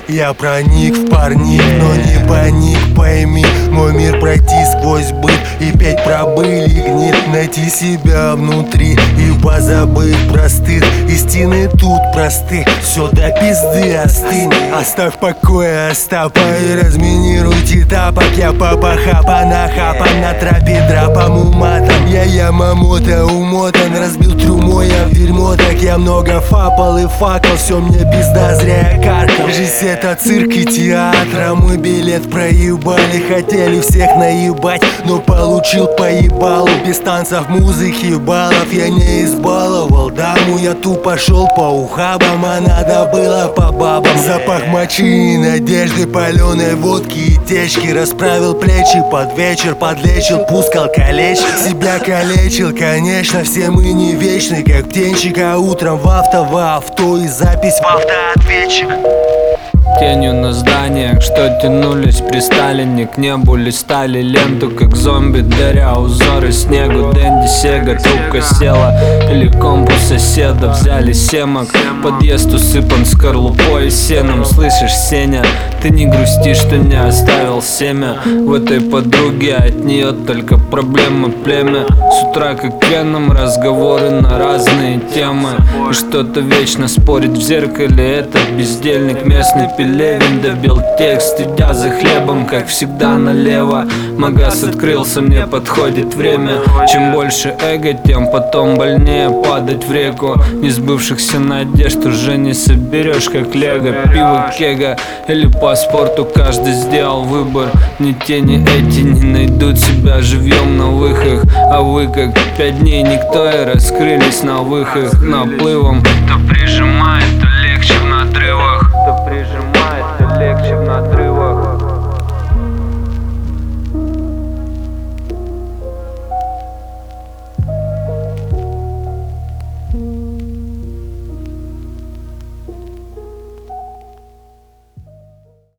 Я проник в парник, но не паник, пойми. Мой мир пройти сквозь быт и петь про быль и гнит. Найти себя внутри и позабыть простых. Истины тут просты, все до пизды остынь. Оставь в покое Остапа и разминируйте тапок. Я папа хапа на тропе драпом матом. Я Ямамото умотан, разбил трюмо, я в дерьмо. Так я много фапал и факал, все мне пизда, зря я каркал. Жизнь это цирк и театр, а мы билет проебали. Хотели всех наебать, но получил поебалу. Без танцев, музыки, баллов я не избаловал даму. Я тупо шел по ухабам, а надо было по бабам. Запах мочи и надежды, паленой водки и течки. Расправил плечи под вечер, подлечил, пускал калечь. Себя калечил, конечно, все мы не вечны, как птенчик. А утром в авто и запись в автоответчик. Тенью на зданиях, что тянулись при Сталине. К небу листали ленту, как зомби, даря узоры снегу. Дэнди Сега, трубка села, или комп у соседа. Взяли семок, подъезд усыпан скорлупой и сеном. Слышишь, Сеня, ты не грусти, что не оставил семя. В этой подруге от нее только проблемы, племя. С утра как веном, разговоры на разные темы. И что-то вечно спорит в зеркале этот бездельник местный Пелевин. Добил текст, идя за хлебом, как всегда налево. Магаз открылся, мне подходит время. Чем больше эго, тем потом больнее падать в реку. Несбывшихся надежд уже не соберешь, как лего. Пиво, кега или по спорту, каждый сделал выбор. Ни те, ни эти не найдут себя живьем на выхах. А вы как 5 дней никто и раскрылись на выхах. Наплывом то прижимает, то легче в надрывах. То прижимает, то легче в надрывах.